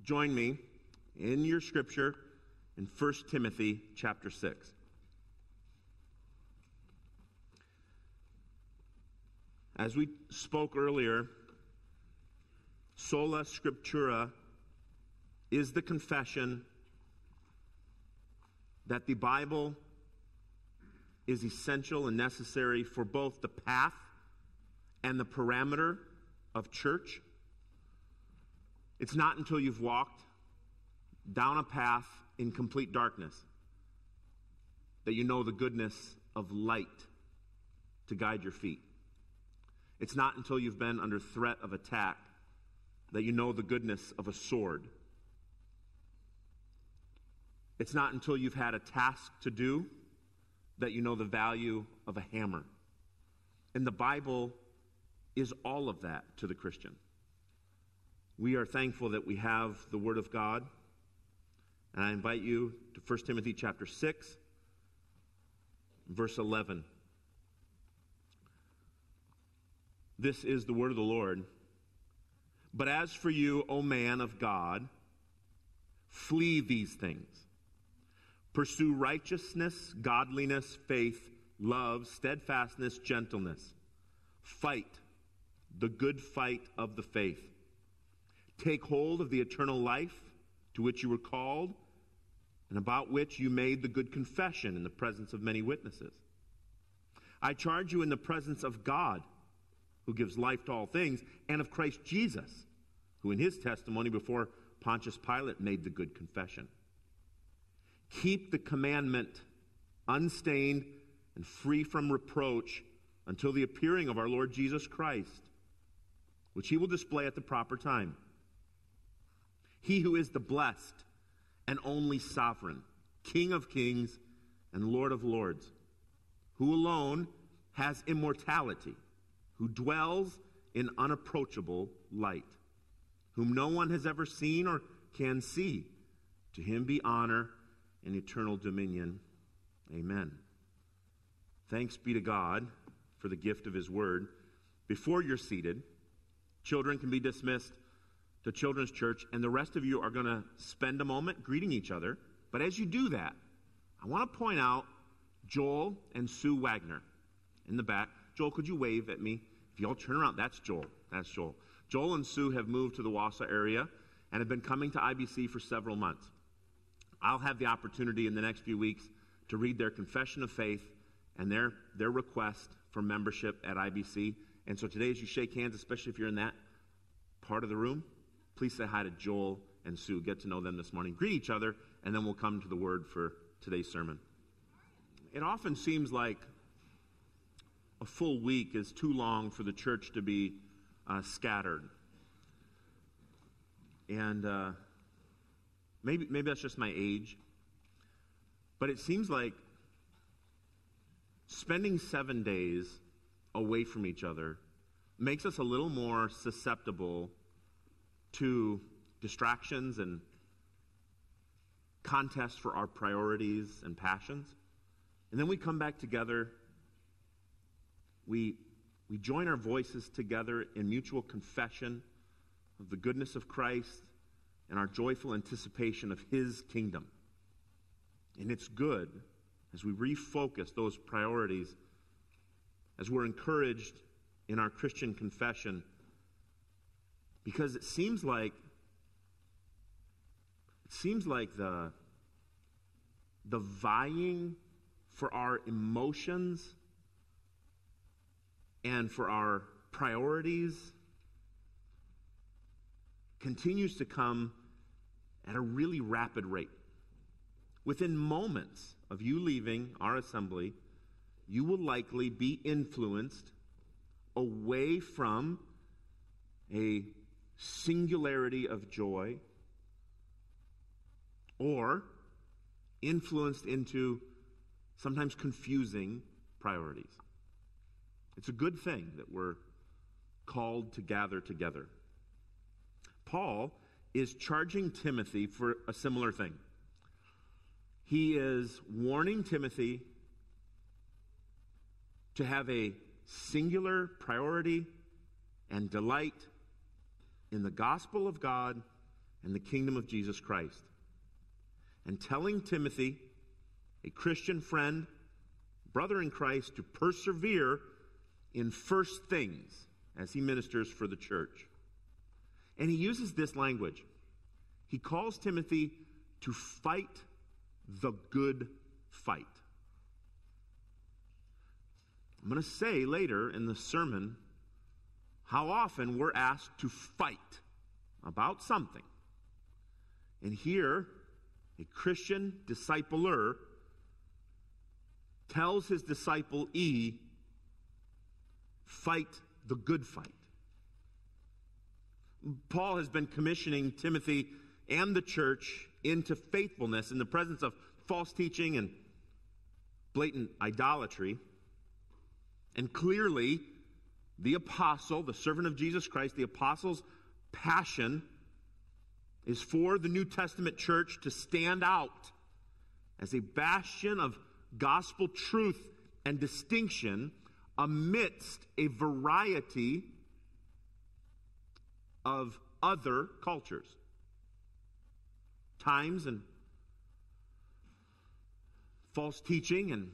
join me in your scripture in 1 Timothy chapter 6. As we spoke earlier, sola scriptura is the confession that the Bible is essential and necessary for both the path and the parameter of church. It's not until you've walked down a path in complete darkness that you know the goodness of light to guide your feet. It's not until you've been under threat of attack that you know the goodness of a sword. It's not until you've had a task to do that you know the value of a hammer. And the Bible is all of that to the Christian. We are thankful that we have the Word of God. And I invite you to 1 Timothy chapter 6, verse 11. This is the word of the Lord. But as for you, O man of God, flee these things. Pursue righteousness, godliness, faith, love, steadfastness, gentleness. Fight the good fight of the faith. Take hold of the eternal life to which you were called and about which you made the good confession in the presence of many witnesses. I charge you in the presence of God, who gives life to all things, and of Christ Jesus, who in his testimony before Pontius Pilate made the good confession. Keep the commandment unstained and free from reproach until the appearing of our Lord Jesus Christ, which he will display at the proper time. He who is the blessed and only sovereign, King of kings and Lord of lords, who alone has immortality, who dwells in unapproachable light, whom no one has ever seen or can see. To him be honor and eternal dominion. Amen. Thanks be to God for the gift of his word. Before you're seated, children can be dismissed to Children's Church, and the rest of you are going to spend a moment greeting each other. But as you do that, I want to point out Joel and Sue Wagner in the back. Joel, could you wave at me? If you all turn around, that's Joel. That's Joel. Joel and Sue have moved to the Wausau area and have been coming to IBC for several months. I'll have the opportunity in the next few weeks to read their confession of faith and their request for membership at IBC. And so today, as you shake hands, especially if you're in that part of the room, please say hi to Joel and Sue. Get to know them this morning. Greet each other, and then we'll come to the word for today's sermon. It often seems like a full week is too long for the church to be scattered. And maybe that's just my age. But it seems like spending 7 days away from each other makes us a little more susceptible to distractions and contests for our priorities and passions. And then we come back together. We join our voices together in mutual confession of the goodness of Christ and our joyful anticipation of his kingdom. And it's good as we refocus those priorities, as we're encouraged in our Christian confession, because it seems like the vying for our emotions and for our priorities continues to come at a really rapid rate. Within moments of you leaving our assembly, you will likely be influenced away from a singularity of joy or influenced into sometimes confusing priorities. It's a good thing that we're called to gather together. Paul is charging Timothy for a similar thing. He is warning Timothy to have a singular priority and delight in the gospel of God and the kingdom of Jesus Christ. And telling Timothy, a Christian friend, brother in Christ, to persevere in first things as he ministers for the church. And he uses this language. He calls Timothy to fight the good fight. I'm going to say later in the sermon how often we're asked to fight about something. And here, a Christian discipler tells his disciple E, fight the good fight. Paul has been commissioning Timothy and the church into faithfulness in the presence of false teaching and blatant idolatry. And clearly, the apostle, the servant of Jesus Christ, the apostle's passion is for the New Testament church to stand out as a bastion of gospel truth and distinction amidst a variety of other cultures, times, and false teaching and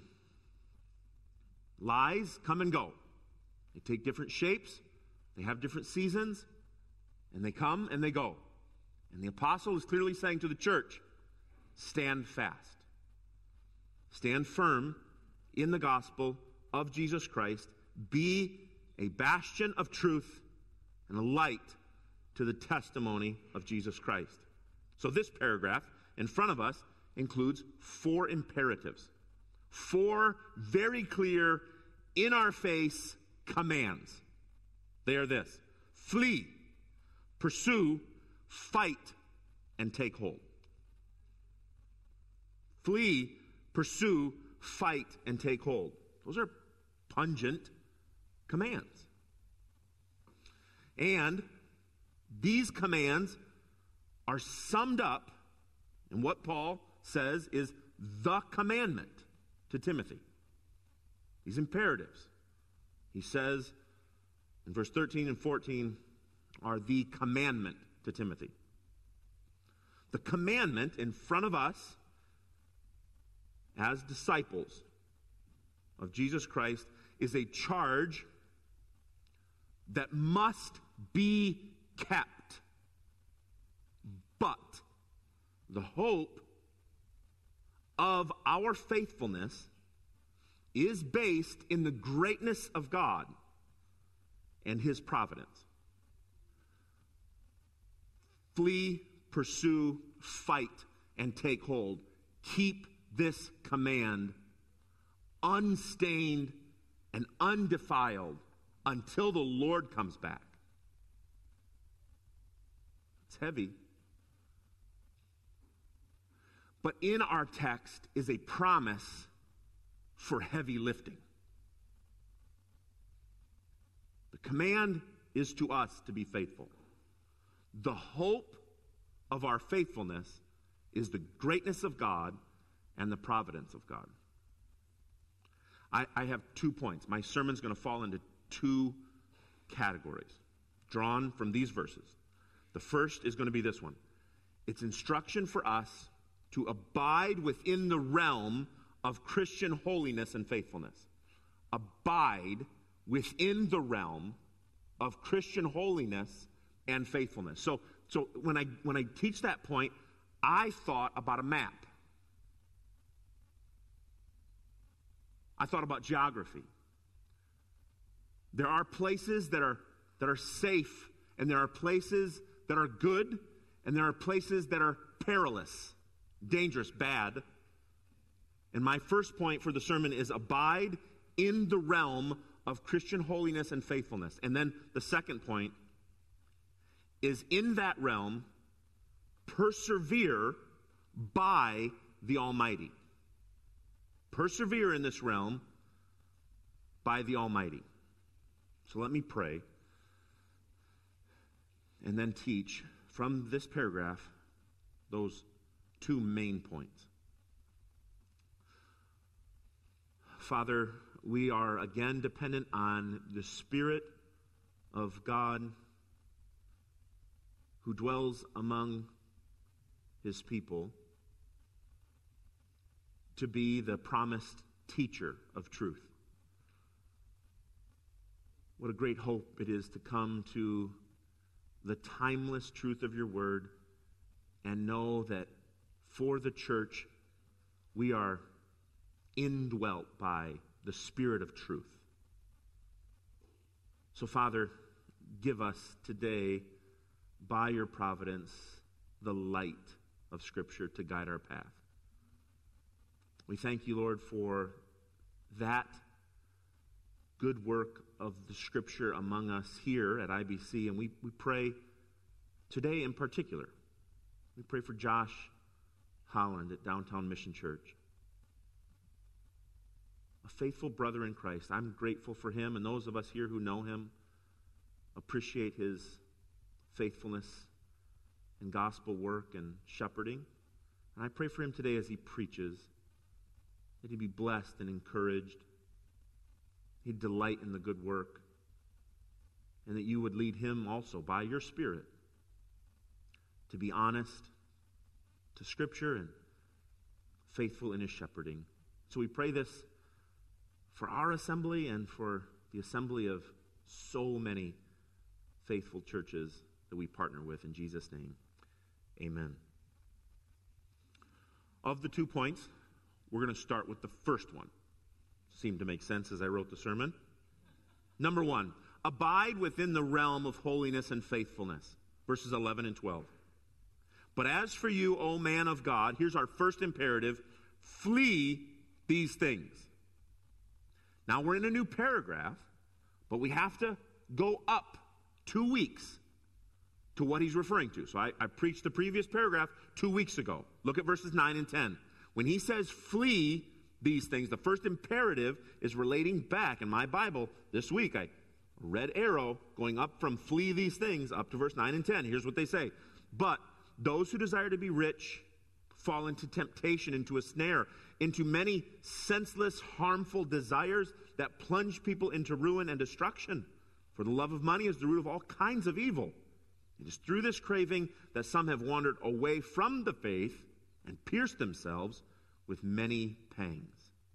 lies come and go. They take different shapes, they have different seasons, and they come and they go. And the apostle is clearly saying to the church, stand fast. Stand firm in the gospel of Jesus Christ. Be a bastion of truth and a light to the testimony of Jesus Christ. So this paragraph in front of us includes 4 imperatives. 4 very clear, in-our-face commands. They are this: flee, pursue, fight, and take hold. Flee, pursue, fight, and take hold. Those are pungent commands. And these commands are summed up in what Paul says is the commandment to Timothy. These imperatives, he says in verse 13 and 14, are the commandment to Timothy. The commandment in front of us as disciples of Jesus Christ is a charge that must be kept. But the hope of our faithfulness is based in the greatness of God and His providence. Flee, pursue, fight, and take hold. Keep this command unstained and undefiled until the Lord comes back. It's heavy. But in our text is a promise for heavy lifting. The command is to us to be faithful. The hope of our faithfulness is the greatness of God and the providence of God. I have 2 points. My sermon's going to fall into 2 categories drawn from these verses. The first is going to be this one. It's instruction for us to abide within the realm of Christian holiness and faithfulness. Abide within the realm of Christian holiness and faithfulness. So when I teach that point, I thought about a map. I thought about geography. There are places that are safe, and there are places that are good, and there are places that are perilous, dangerous, bad. And my first point for the sermon is abide in the realm of Christian holiness and faithfulness. And then the second point is in that realm, persevere by the Almighty. Persevere in this realm by the Almighty. So let me pray and then teach from this paragraph those 2 main points. Father, we are again dependent on the Spirit of God who dwells among his people to be the promised teacher of truth. What a great hope it is to come to the timeless truth of your word and know that for the church, we are indwelt by the Spirit of truth. So, Father, give us today, by your providence, the light of Scripture to guide our path. We thank you, Lord, for that good work of the Scripture among us here at IBC, and we pray today in particular. We pray for Josh Holland at Downtown Mission Church. A faithful brother in Christ. I'm grateful for him, and those of us here who know him appreciate his faithfulness in gospel work and shepherding. And I pray for him today as he preaches, that he be blessed and encouraged. He'd delight in the good work, and that you would lead him also by your Spirit to be honest to Scripture and faithful in his shepherding. So we pray this for our assembly and for the assembly of so many faithful churches that we partner with. In Jesus' name, amen. Of the 2 points, we're going to start with the first one. Seemed to make sense as I wrote the sermon. Number 1, abide within the realm of holiness and faithfulness. Verses 11 and 12. But as for you, O man of God, here's our first imperative, flee these things. Now we're in a new paragraph, but we have to go up 2 weeks to what he's referring to. So I preached the previous paragraph 2 weeks ago. Look at verses 9 and 10. When he says flee these things, the first imperative is relating back. In my Bible this week, I red arrow going up from flee these things up to verse 9 and 10. Here's what they say. But those who desire to be rich fall into temptation, into a snare, into many senseless, harmful desires that plunge people into ruin and destruction. For the love of money is the root of all kinds of evil. It is through this craving that some have wandered away from the faith and pierced themselves with many pangs.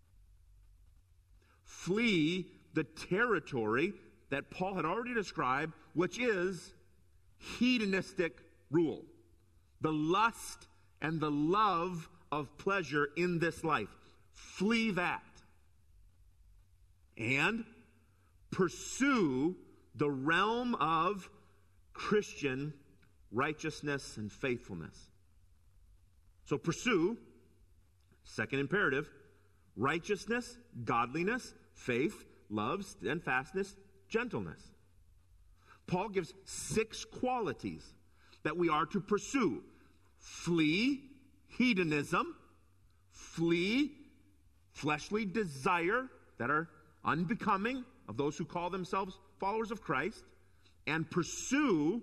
Flee the territory that Paul had already described, which is hedonistic rule. The lust and the love of pleasure in this life. Flee that. And pursue the realm of Christian righteousness and faithfulness. So pursue, second imperative, righteousness, godliness, faith, love, steadfastness, gentleness. Paul gives 6 qualities that we are to pursue. Flee hedonism, flee fleshly desire that are unbecoming of those who call themselves followers of Christ, and pursue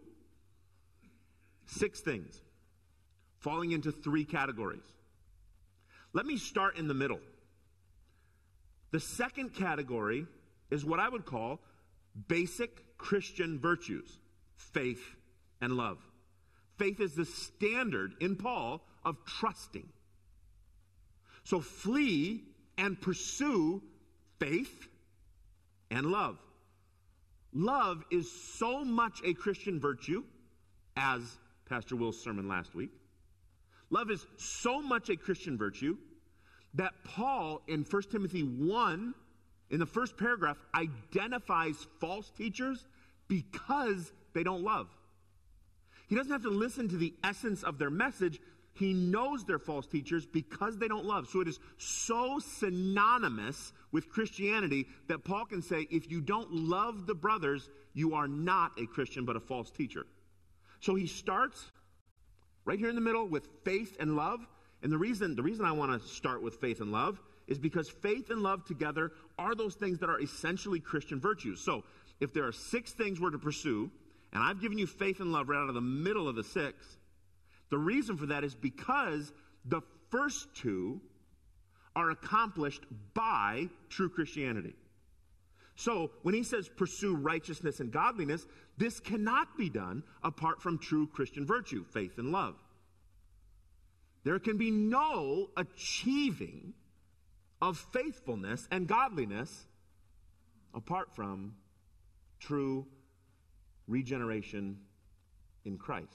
6 things, falling into 3 categories. Let me start in the middle. The second category is what I would call basic Christian virtues, faith and love. Faith is the standard in Paul of trusting. So flee and pursue faith and love. Love is so much a Christian virtue, as Pastor Will's sermon last week. Love is so much a Christian virtue that Paul in 1 Timothy 1, in the first paragraph, identifies false teachers because they don't love. He doesn't have to listen to the essence of their message. He knows they're false teachers because they don't love. So it is so synonymous with Christianity that Paul can say, if you don't love the brothers, you are not a Christian but a false teacher. So he starts right here in the middle with faith and love. And the reason I want to start with faith and love is because faith and love together are those things that are essentially Christian virtues. So if there are 6 things we're to pursue, and I've given you faith and love right out of the middle of the 6, the reason for that is because the first 2 are accomplished by true Christianity. So when he says pursue righteousness and godliness, this cannot be done apart from true Christian virtue, faith and love. there can be no achieving of faithfulness and godliness apart from true regeneration in Christ.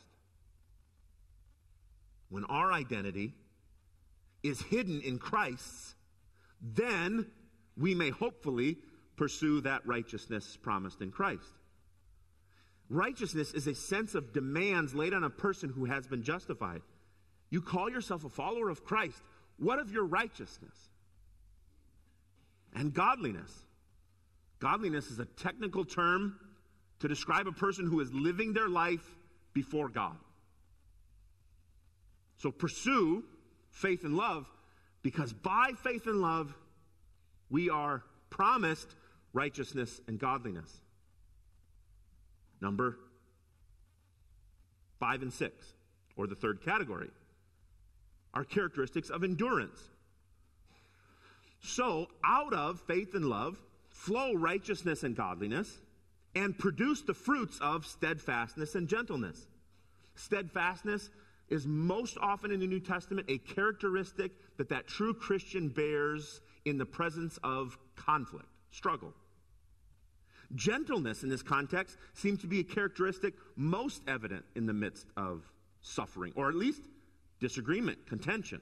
When our identity is hidden in Christ's, then we may hopefully pursue that righteousness promised in Christ. Righteousness is a sense of demands laid on a person who has been justified. You call yourself a follower of Christ. What of your righteousness? And godliness. Godliness is a technical term to describe a person who is living their life before God. So pursue faith and love, because by faith and love, we are promised righteousness and godliness. Number 5 and 6, or the third category, are characteristics of endurance. So, out of faith and love, flow righteousness and godliness, and produce the fruits of steadfastness and gentleness. Steadfastness is most often in the New Testament a characteristic that true Christian bears in the presence of conflict, struggle. Gentleness in this context seems to be a characteristic most evident in the midst of suffering, or at least disagreement, contention.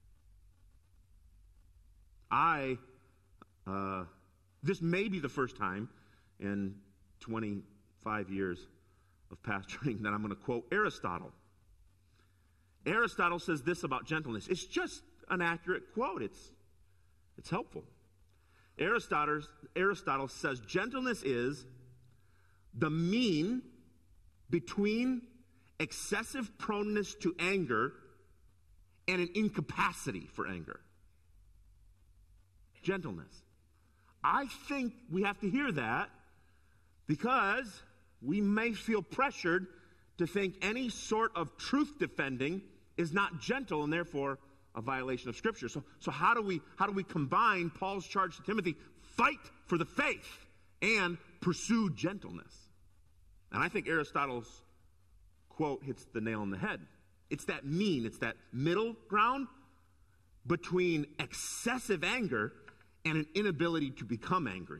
This may be the first time in 25 years of pastoring that I'm going to quote Aristotle. Aristotle says this about gentleness. It's just an accurate quote. It's helpful. Aristotle says gentleness is the mean between excessive proneness to anger and an incapacity for anger. Gentleness. I think we have to hear that because we may feel pressured to think any sort of truth defending is not gentle and therefore a violation of Scripture. So how do we combine Paul's charge to Timothy, fight for the faith and pursue gentleness? And I think Aristotle's quote hits the nail on the head. It's that middle ground between excessive anger and an inability to become angry.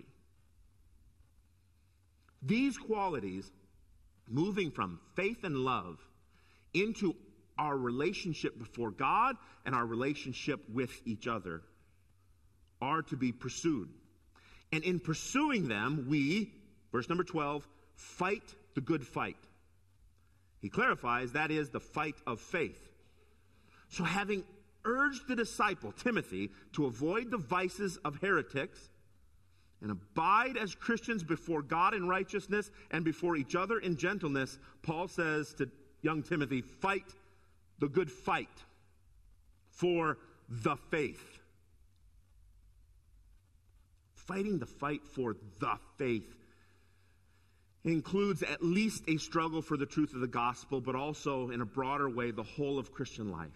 These qualities, moving from faith and love into our relationship before God and our relationship with each other, are to be pursued. And in pursuing them, we, verse number 12, fight the good fight. He clarifies that is the fight of faith. So having urged the disciple, Timothy, to avoid the vices of heretics and abide as Christians before God in righteousness and before each other in gentleness, Paul says to young Timothy, fight the good fight for the faith. Fighting the fight for the faith includes at least a struggle for the truth of the gospel, but also in a broader way, the whole of Christian life.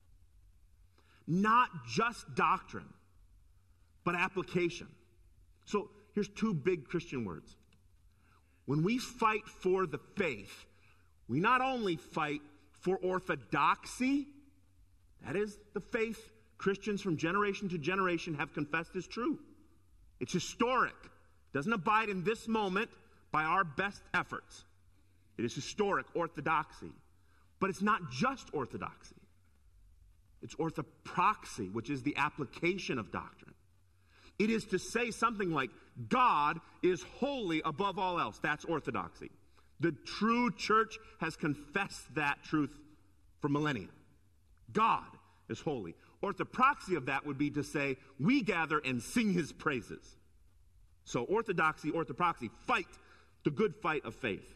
Not just doctrine, but application. So here's two big Christian words. When we fight for the faith, we not only fight for orthodoxy, that is the faith Christians from generation to generation have confessed is true. It's historic. It doesn't abide in this moment by our best efforts. It is historic orthodoxy. But it's not just orthodoxy. It's orthopraxy, which is the application of doctrine. It is to say something like, God is holy above all else. That's orthodoxy. The true church has confessed that truth for millennia. God is holy. Orthopraxy of that would be to say, we gather and sing his praises. So orthodoxy, orthopraxy, fight the good fight of faith.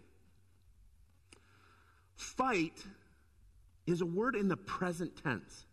Fight is a word in the present tense.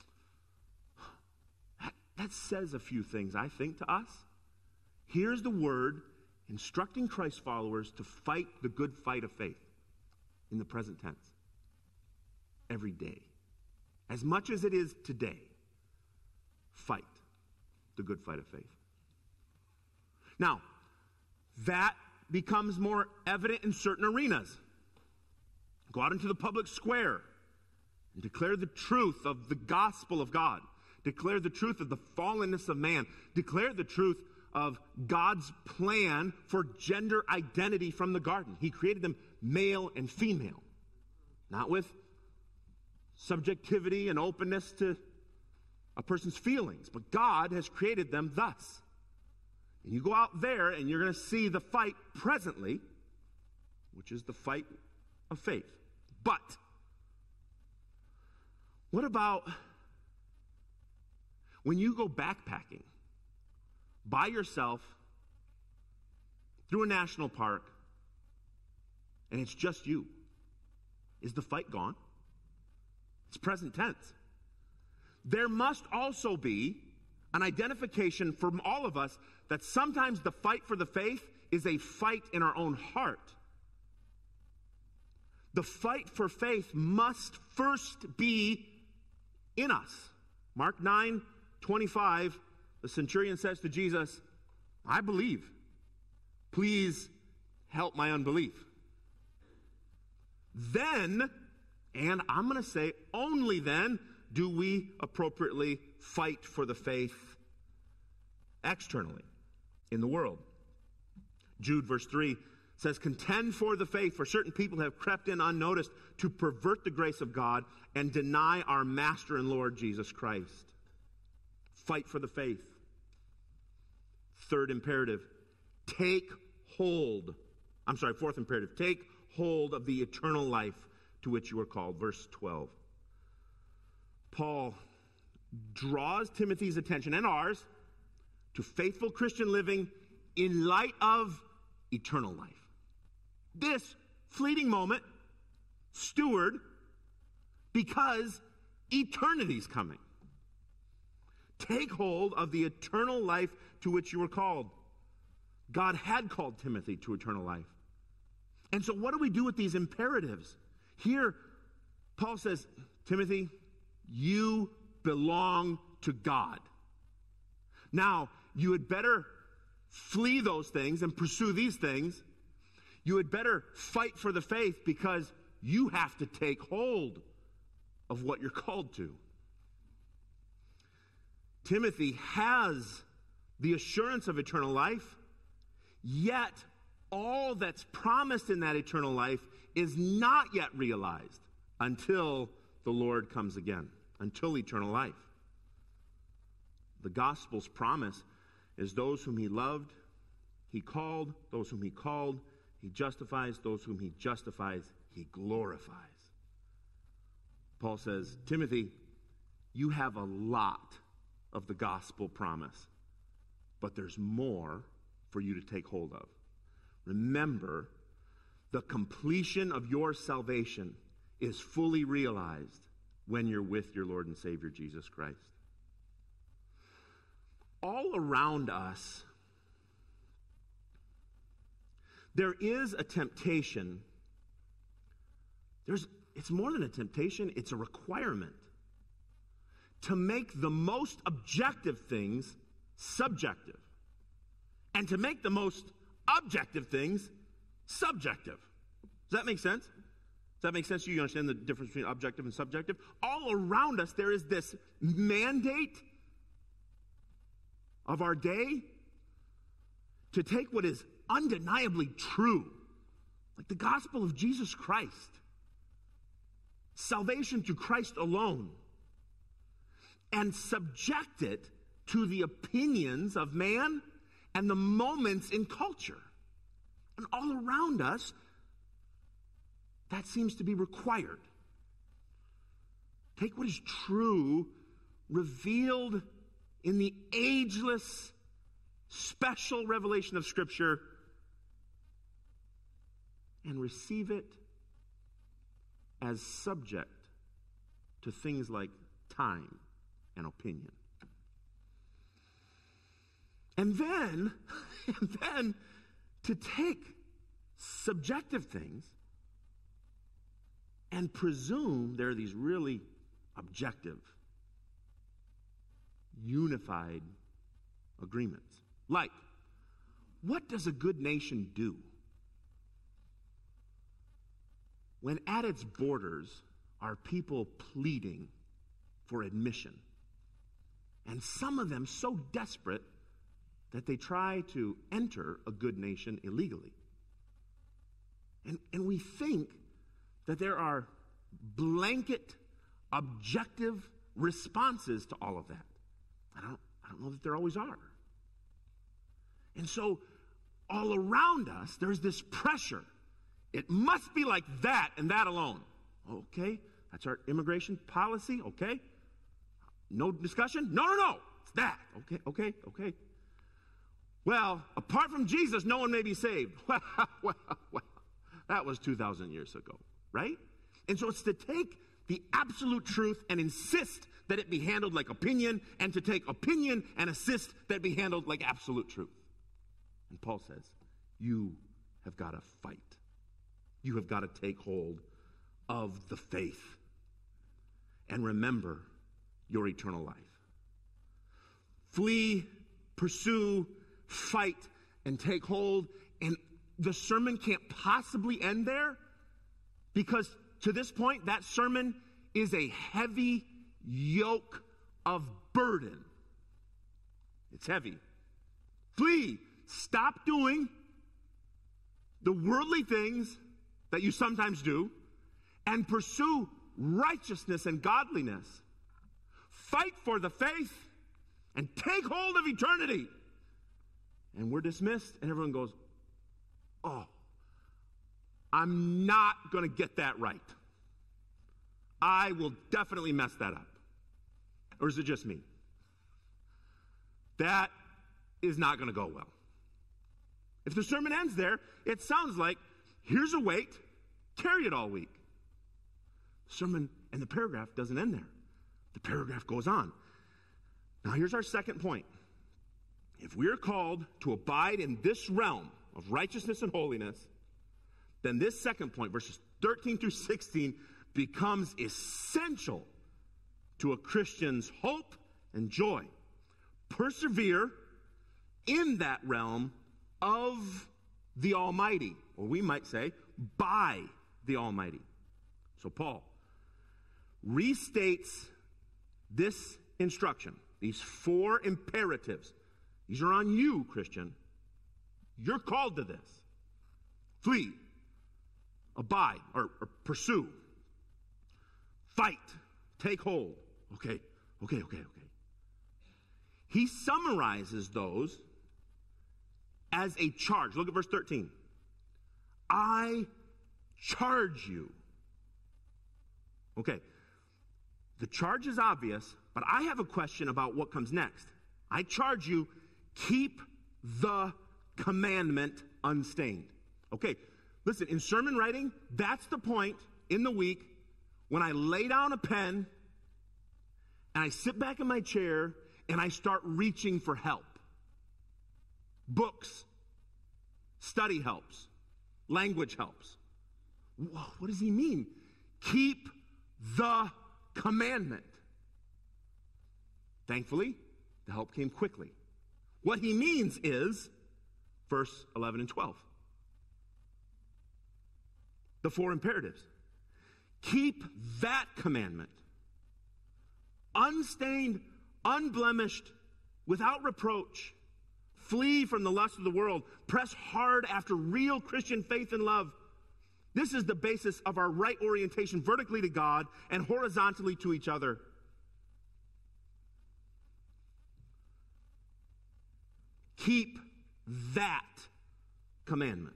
That says a few things, I think, to us. Here's the word instructing Christ's followers to fight the good fight of faith in the present tense. Every day. As much as it is today, fight the good fight of faith. Now, that becomes more evident in certain arenas. Go out into the public square and declare the truth of the gospel of God. Declare the truth of the fallenness of man. Declare the truth of God's plan for gender identity from the garden. He created them male and female, not with subjectivity and openness to a person's feelings, but God has created them thus. And you go out there and you're going to see the fight presently, which is the fight of faith. But what about when you go backpacking by yourself through a national park and it's just you? Is the fight gone? It's present tense. There must also be an identification from all of us that sometimes the fight for the faith is a fight in our own heart. The fight for faith must first be in us. Mark 9:25, the centurion says to Jesus, I believe. Please help my unbelief. Then, and I'm going to say only then, do we appropriately fight for the faith externally in the world. Jude verse 3 says, contend for the faith, for certain people have crept in unnoticed to pervert the grace of God and deny our Master and Lord Jesus Christ. Fight for the faith. Third imperative, fourth imperative, take hold of the eternal life to which you are called. Verse 12. Paul draws Timothy's attention and ours to faithful Christian living in light of eternal life. This fleeting moment, steward, because eternity's coming. Take hold of the eternal life to which you were called. God had called Timothy to eternal life. And so what do we do with these imperatives? Here, Paul says, Timothy, you belong to God. Now, you had better flee those things and pursue these things. You had better fight for the faith because you have to take hold of what you're called to. Timothy has the assurance of eternal life, yet all that's promised in that eternal life is not yet realized until the Lord comes again, until eternal life. The gospel's promise is those whom he loved, he called. Those whom he called, he justifies. Those whom he justifies, he glorifies. Paul says, Timothy, you have a lot of the gospel promise, but there's more for you to take hold of. Remember, the completion of your salvation is fully realized when you're with your Lord and Savior Jesus Christ. All around us, there is a temptation. It's more than a temptation, it's a requirement to make the most objective things subjective and to make the most objective things subjective. Does that make sense? Does that make sense to you? You understand the difference between objective and subjective? All around us, there is this mandate of our day to take what is undeniably true, like the gospel of Jesus Christ, salvation through Christ alone, and subject it to the opinions of man and the moments in culture. And all around us, that seems to be required. Take what is true, revealed in the ageless, special revelation of Scripture, and receive it as subject to things like time and opinion. And then to take subjective things and presume there are these really objective, unified agreements. Like, what does a good nation do when at its borders are people pleading for admission. And some of them so desperate that they try to enter a good nation illegally. And we think that there are blanket, objective responses to all of that. I don't know that there always are. And so all around us, there's this pressure. It must be like that and that alone. Okay, that's our immigration policy, okay? No discussion? No. It's that. Okay. Well, apart from Jesus, no one may be saved. Well, that was 2,000 years ago, right? And so it's to take the absolute truth and insist that it be handled like opinion, and to take opinion and insist that it be handled like absolute truth. And Paul says, you have got to fight. You have got to take hold of the faith and remember your eternal life. Flee, pursue, fight, and take hold. And the sermon can't possibly end there, because to this point, that sermon is a heavy yoke of burden. It's heavy. Flee. Stop doing the worldly things that you sometimes do and pursue righteousness and godliness. Fight for the faith and take hold of eternity. And we're dismissed, and everyone goes, oh, I'm not going to get that right. I will definitely mess that up. Or is it just me? That is not going to go well. If the sermon ends there, it sounds like, here's a weight, carry it all week. The sermon and the paragraph doesn't end there. The paragraph goes on. Now here's our second point. If we are called to abide in this realm of righteousness and holiness, then this second point, verses 13 through 16, becomes essential to a Christian's hope and joy. Persevere in that realm of the Almighty, or we might say, by the Almighty. So Paul restates this instruction, these 4 imperatives. These are on you, Christian. You're called to this. Flee, abide, or pursue, fight, take hold. Okay. He summarizes those as a charge. Look at verse 13. I charge you. Okay. The charge is obvious, but I have a question about what comes next. I charge you, keep the commandment unstained. Okay. Listen, in sermon writing, that's the point in the week when I lay down a pen and I sit back in my chair and I start reaching for help. Books, study helps, language helps. Whoa, what does he mean? Keep the commandment. Thankfully, the help came quickly. What he means is verse 11 and 12. The 4 imperatives. Keep that commandment unstained, unblemished, without reproach. Flee from the lust of the world. Press hard after real Christian faith and love. This is the basis of our right orientation vertically to God and horizontally to each other. Keep that commandment.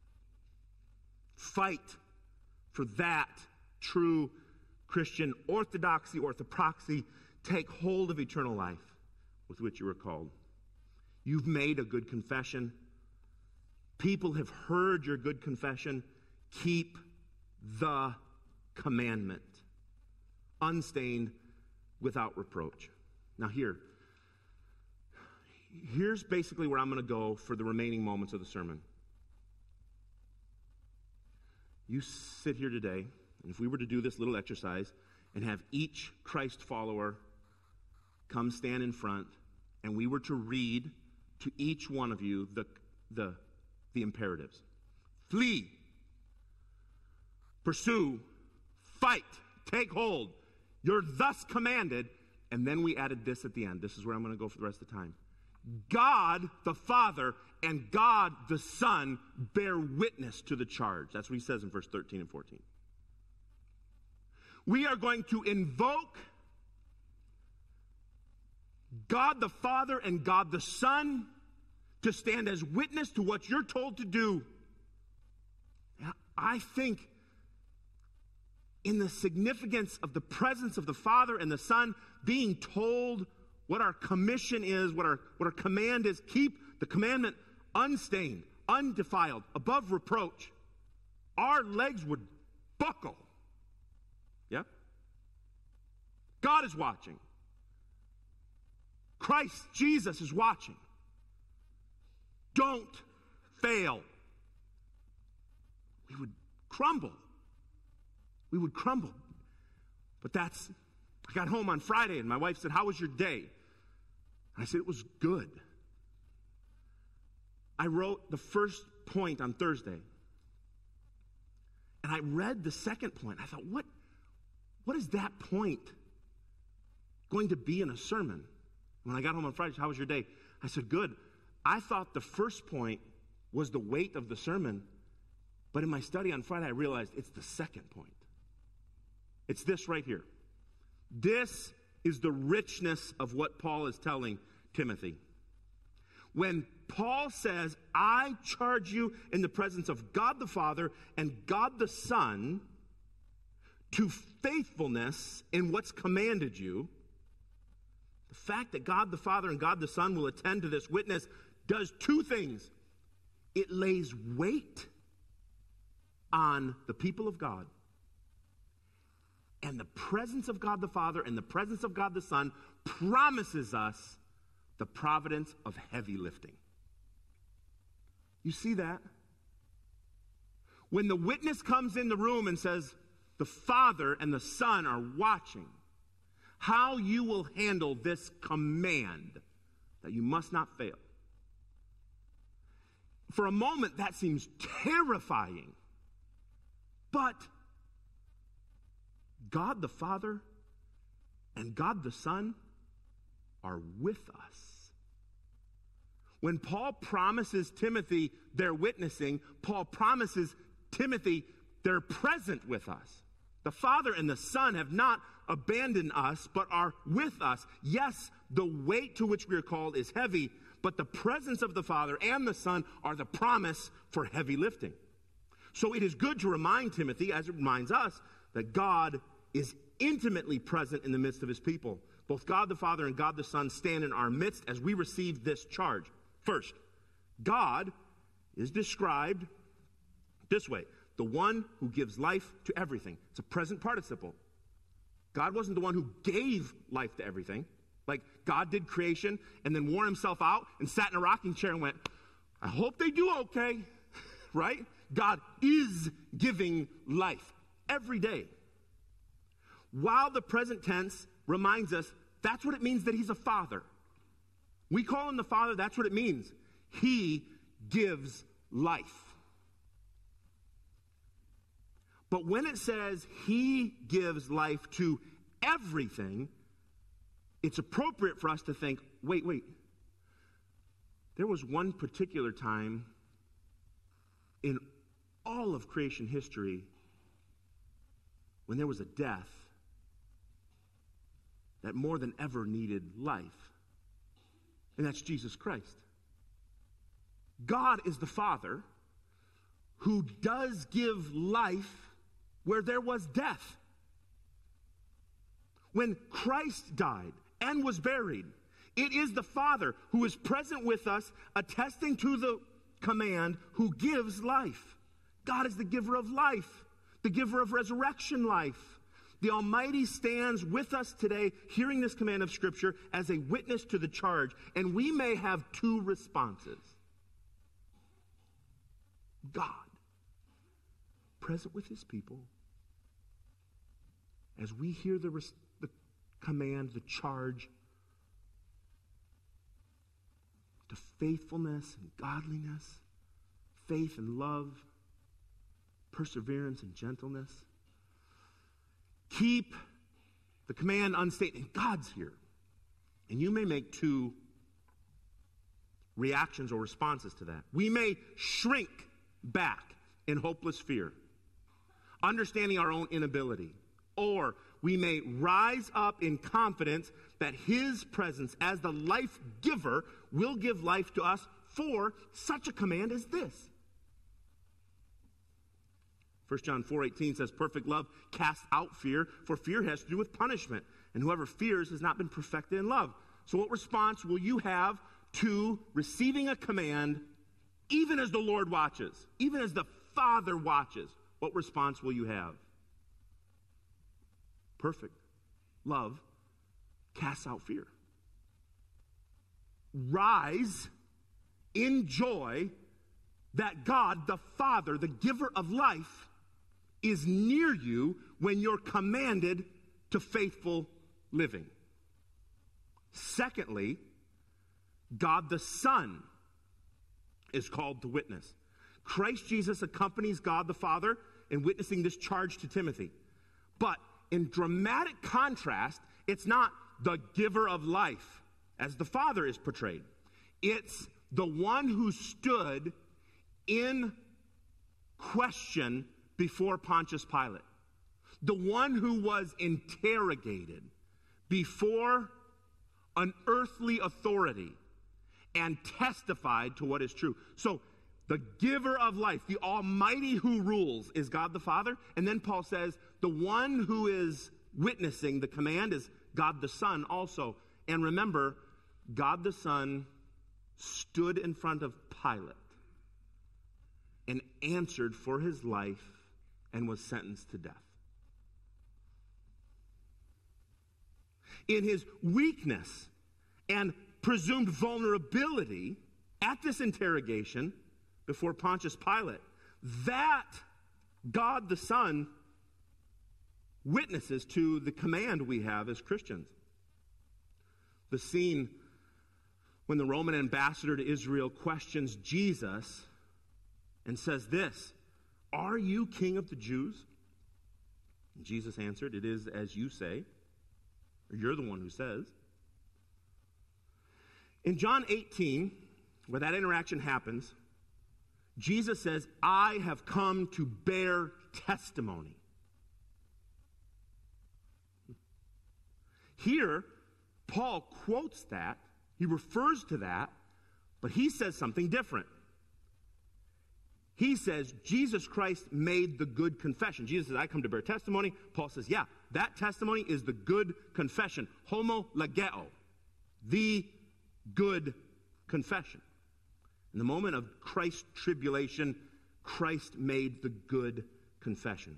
Fight for that true Christian orthodoxy, orthopraxy. Take hold of eternal life with which you were called. You've made a good confession. People have heard your good confession. Keep the commandment, unstained, without reproach. Now here's basically where I'm going to go for the remaining moments of the sermon. You sit here today, and if we were to do this little exercise and have each Christ follower come stand in front, and we were to read to each one of you the imperatives. Flee, pursue, fight, Take hold. You're thus commanded. And then we added this at the end. This is where I'm going to go for the rest of the time. God the Father and God the Son bear witness to the charge. That's what he says in verse 13 and 14. We are going to invoke God the Father and God the Son to stand as witness to what you're told to do. I think in the significance of the presence of the Father and the Son being told what our commission is, what our command is, keep the commandment unstained, undefiled, above reproach, our legs would buckle. Yeah? God is watching. Christ Jesus is watching. Don't fail. We would crumble. We would crumble. But I got home on Friday and my wife said, "How was your day?" I said, "It was good." I wrote the first point on Thursday. And I read the second point. I thought, what is that point going to be in a sermon? When I got home on Friday, "How was your day?" I said, "Good." I thought the first point was the weight of the sermon. But in my study on Friday, I realized it's the second point. It's this right here. This is the richness of what Paul is telling Timothy. When Paul says, "I charge you in the presence of God the Father and God the Son to faithfulness in what's commanded you," the fact that God the Father and God the Son will attend to this witness does two things. It lays weight on the people of God. And the presence of God the Father and the presence of God the Son promises us the providence of heavy lifting. You see that? When the witness comes in the room and says, the Father and the Son are watching, how you will handle this command that you must not fail. For a moment, that seems terrifying. But God the Father and God the Son are with us. When Paul promises Timothy they're witnessing, Paul promises Timothy they're present with us. The Father and the Son have not abandoned us, but are with us. Yes, the weight to which we are called is heavy, but the presence of the Father and the Son are the promise for heavy lifting. So it is good to remind Timothy, as it reminds us, that God is intimately present in the midst of his people. Both God the Father and God the Son stand in our midst as we receive this charge. First, God is described this way: the one who gives life to everything. It's a present participle. God wasn't the one who gave life to everything. Like God did creation and then wore himself out and sat in a rocking chair and went, "I hope they do okay," right? God is giving life every day. While the present tense reminds us that's what it means that he's a father. We call him the Father, that's what it means. He gives life. But when it says he gives life to everything, it's appropriate for us to think, wait. There was one particular time in all of creation history when there was a death that more than ever needed life. And that's Jesus Christ. God is the Father who does give life where there was death. When Christ died and was buried, it is the Father who is present with us, attesting to the command, who gives life. God is the giver of life, the giver of resurrection life. The Almighty stands with us today, hearing this command of Scripture as a witness to the charge. And we may have two responses. God, present with his people, as we hear the command, the charge to faithfulness and godliness, faith and love, perseverance and gentleness. keep the command unstained. And God's here. And you may make two reactions or responses to that. We may shrink back in hopeless fear, understanding our own inability. Or we may rise up in confidence that his presence as the life giver will give life to us for such a command as this. 1 John 4:18 says, perfect love casts out fear, for fear has to do with punishment. And whoever fears has not been perfected in love. So what response will you have to receiving a command, even as the Lord watches, even as the Father watches? What response will you have? Perfect love casts out fear. Rise in joy that God, the Father, the giver of life, is near you when you're commanded to faithful living. Secondly, God the Son is called to witness. Christ Jesus accompanies God the Father in witnessing this charge to Timothy. But in dramatic contrast, it's not the giver of life as the Father is portrayed. It's the one who stood in question before Pontius Pilate. The one who was interrogated before an earthly authority and testified to what is true. So the giver of life, the Almighty who rules, is God the Father. And then Paul says the one who is witnessing the command is God the Son also. And remember, God the Son stood in front of Pilate and answered for his life and was sentenced to death. In his weakness and presumed vulnerability at this interrogation before Pontius Pilate, that God the Son witnesses to the command we have as Christians. The scene when the Roman ambassador to Israel questions Jesus and says this, "Are you king of the Jews?" And Jesus answered, "It is as you say," or you're the one who says. In John 18, where that interaction happens, Jesus says, "I have come to bear testimony." Here, Paul quotes that, he refers to that, but he says something different. He says, Jesus Christ made the good confession. Jesus says, "I come to bear testimony." Paul says, yeah, that testimony is the good confession. Homologeo, the good confession. In the moment of Christ's tribulation, Christ made the good confession.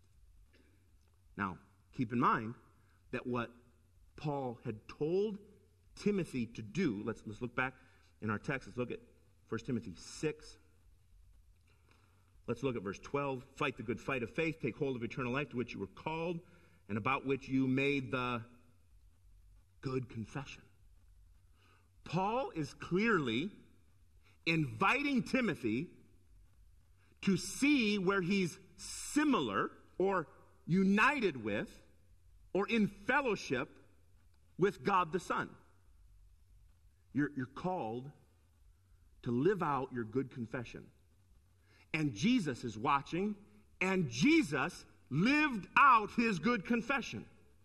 Now, keep in mind that what Paul had told Timothy to do, let's look back in our text. Let's look at 1 Timothy 6. Let's look at verse 12. "Fight the good fight of faith, take hold of eternal life to which you were called, and about which you made the good confession." Paul is clearly inviting Timothy to see where he's similar or united with or in fellowship with God the Son. You're called to live out your good confession. And Jesus is watching, and Jesus lived out his good confession.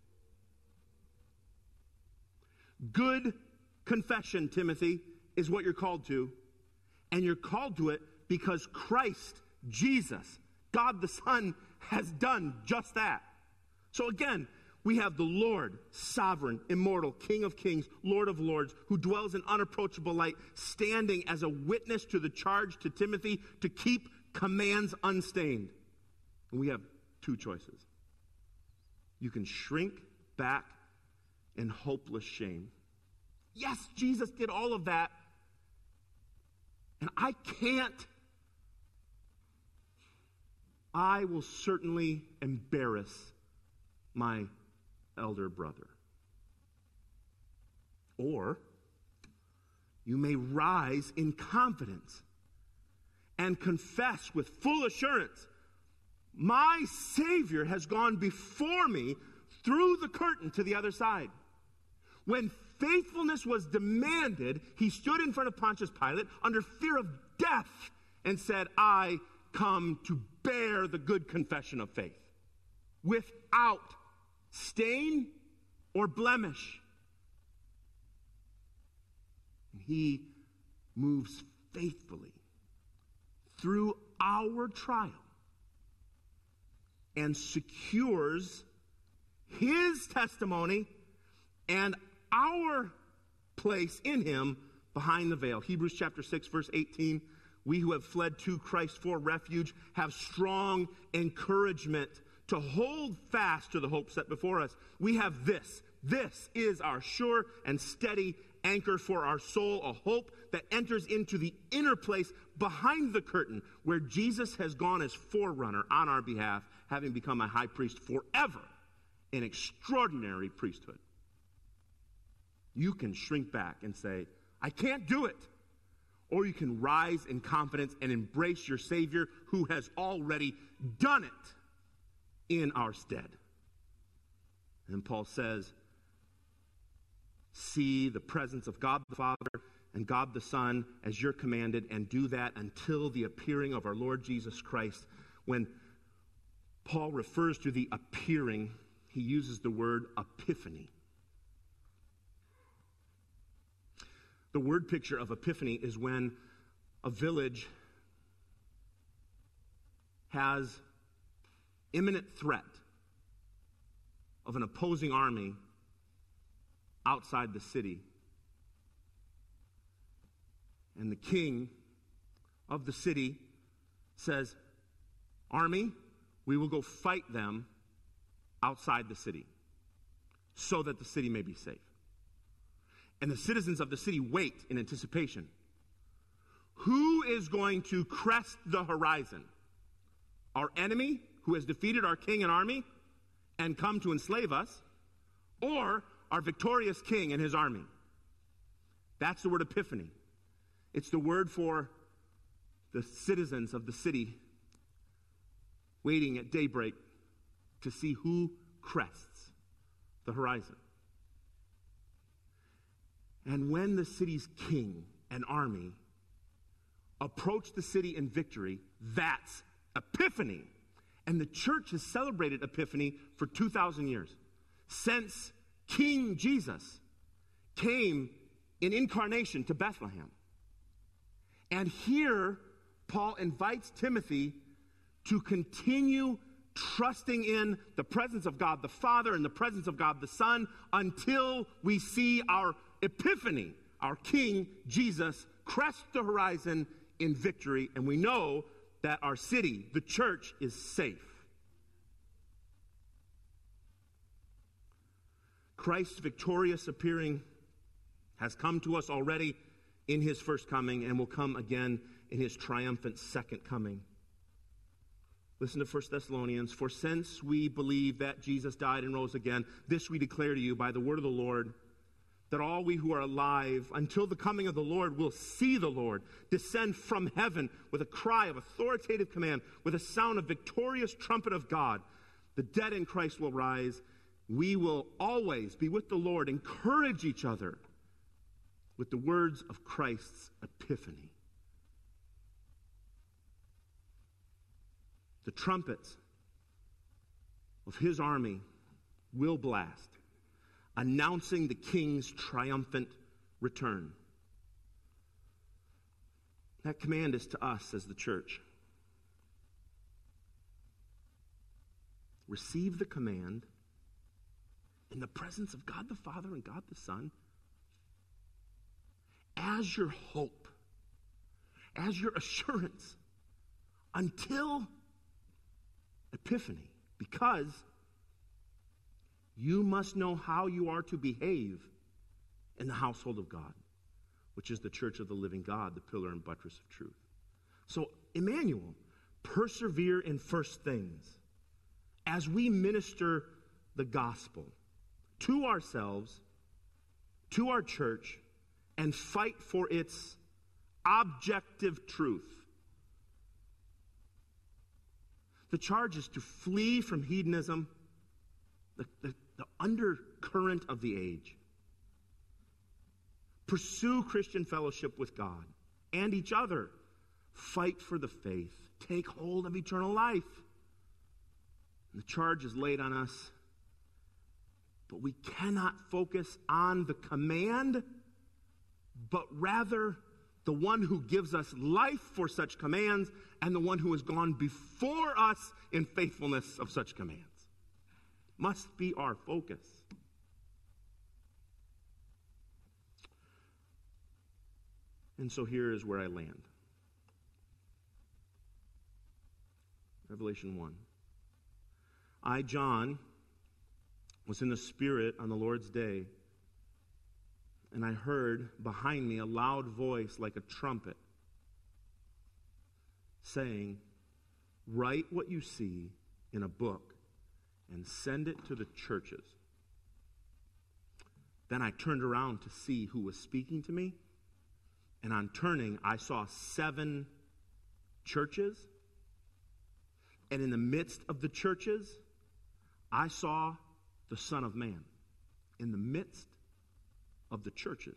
Good confession, Timothy, is what you're called to. And you're called to it because Christ, Jesus, God the Son, has done just that. So again, we have the Lord, sovereign, immortal, King of kings, Lord of lords, who dwells in unapproachable light, standing as a witness to the charge to Timothy to keep commands unstained. And we have two choices. You can shrink back in hopeless shame. Yes, Jesus did all of that. And I can't. I will certainly embarrass my elder brother. Or you may rise in confidence and confess with full assurance, My Savior has gone before me through the curtain to the other side. When faithfulness was demanded, he stood in front of Pontius Pilate under fear of death and said, I come to bear the good confession of faith without stain or blemish. And he moves faithfully through our trial and secures his testimony and our place in him behind the veil. Hebrews chapter 6, verse 18, we who have fled to Christ for refuge have strong encouragement to hold fast to the hope set before us. We have this. This is our sure and steady anchor for our soul, a hope that enters into the inner place behind the curtain where Jesus has gone as forerunner on our behalf, having become a high priest forever, an extraordinary priesthood. You can shrink back and say, I can't do it. Or you can rise in confidence and embrace your Savior who has already done it in our stead. And Paul says, see the presence of God the Father and God the Son as you're commanded, and do that until the appearing of our Lord Jesus Christ. When Paul refers to the appearing, he uses the word epiphany. The word picture of epiphany is when a village has imminent threat of an opposing army outside the city. And the king of the city says, army, we will go fight them outside the city so that the city may be safe. And the citizens of the city wait in anticipation. Who is going to crest the horizon? Our enemy, who has defeated our king and army and come to enslave us, or our victorious king and his army? That's the word epiphany. It's the word for the citizens of the city waiting at daybreak to see who crests the horizon. And when the city's king and army approach the city in victory, that's Epiphany. And the church has celebrated Epiphany for 2,000 years. Since King Jesus came in incarnation to Bethlehem. And here, Paul invites Timothy to continue trusting in the presence of God the Father and the presence of God the Son until we see our Epiphany, our King Jesus, crest the horizon in victory, and we know that our city, the church, is safe. Christ's victorious appearing has come to us already in his first coming and will come again in his triumphant second coming. Listen to 1 Thessalonians. For since we believe that Jesus died and rose again, this we declare to you by the word of the Lord, that all we who are alive until the coming of the Lord will see the Lord descend from heaven with a cry of authoritative command, with a sound of victorious trumpet of God. The dead in Christ will rise. We will always be with the Lord. Encourage each other with the words of Christ's epiphany. The trumpets of his army will blast, announcing the king's triumphant return. That command is to us as the church. Receive the command in the presence of God the Father and God the Son as your hope, as your assurance until Epiphany, because you must know how you are to behave in the household of God, which is the church of the living God, the pillar and buttress of truth. So, Emmanuel, persevere in first things as we minister the gospel to ourselves, to our church, and fight for its objective truth. The charge is to flee from hedonism, the undercurrent of the age. Pursue Christian fellowship with God and each other. Fight for the faith. Take hold of eternal life. And the charge is laid on us, but we cannot focus on the command, but rather the one who gives us life for such commands and the one who has gone before us in faithfulness of such commands. Must be our focus. And so here is where I land. Revelation 1. I, John, was in the Spirit on the Lord's day, and I heard behind me a loud voice like a trumpet saying, "Write what you see in a book and send it to the churches." Then I turned around to see who was speaking to me, and on turning, I saw 7 churches, and in the midst of the churches, I saw the Son of Man in the midst of the churches,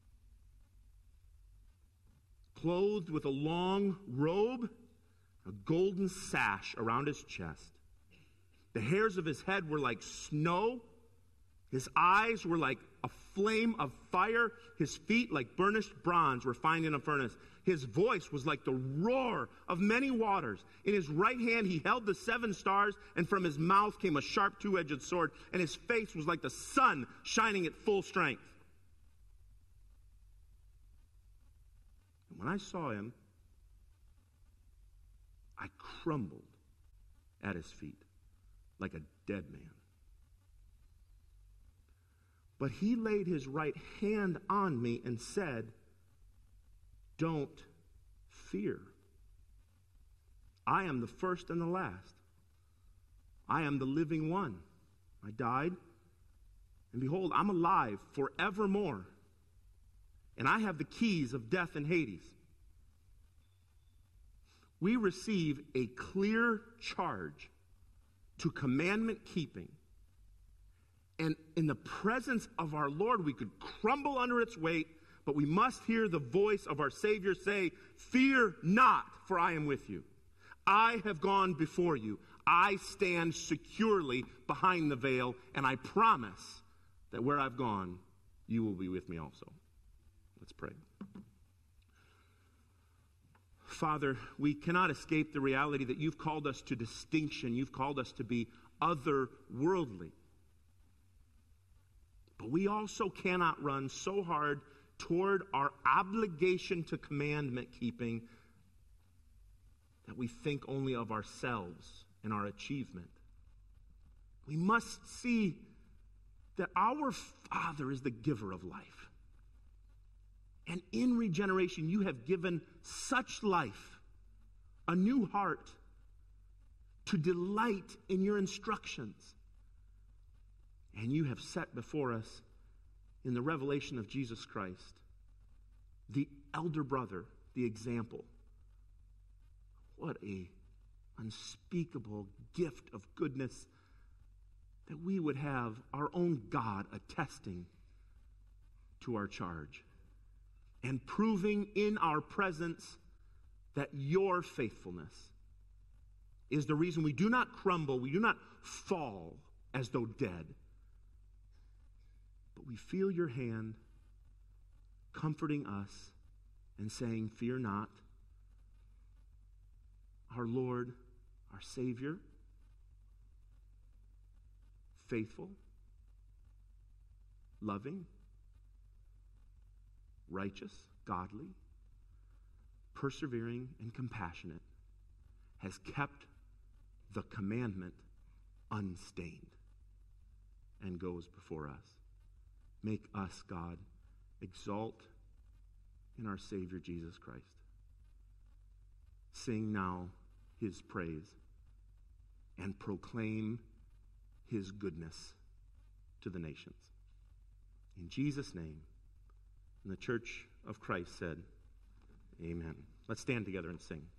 clothed with a long robe, a golden sash around his chest. The hairs of his head were like snow. His eyes were like a flame of fire. His feet like burnished bronze refined in a furnace. His voice was like the roar of many waters. In his right hand he held the 7 stars, and from his mouth came a sharp 2-edged sword, and his face was like the sun shining at full strength. And when I saw him, I crumbled at his feet like a dead man. But he laid his right hand on me and said, "Don't fear. I am the first and the last. I am the living one. I died, and behold, I'm alive forevermore. And I have the keys of death and Hades." We receive a clear charge to commandment keeping. And in the presence of our Lord, we could crumble under its weight, but we must hear the voice of our Savior say, "Fear not, for I am with you. I have gone before you. I stand securely behind the veil, and I promise that where I've gone, you will be with me also." Let's pray. Father, we cannot escape the reality that you've called us to distinction. You've called us to be otherworldly. But we also cannot run so hard toward our obligation to commandment keeping that we think only of ourselves and our achievement. We must see that our Father is the giver of life. And in regeneration, you have given such life, a new heart, to delight in your instructions. And you have set before us, in the revelation of Jesus Christ, the elder brother, the example. What a unspeakable gift of goodness that we would have our own God attesting to our charge and proving in our presence that your faithfulness is the reason we do not crumble, we do not fall as though dead, but we feel your hand comforting us and saying, "Fear not." Our Lord, our Savior, faithful, loving, righteous, godly, persevering, and compassionate, has kept the commandment unstained and goes before us. Make us, God, exalt in our Savior Jesus Christ. Sing now his praise and proclaim his goodness to the nations. In Jesus' name, and the church of Christ said, amen. Let's stand together and sing.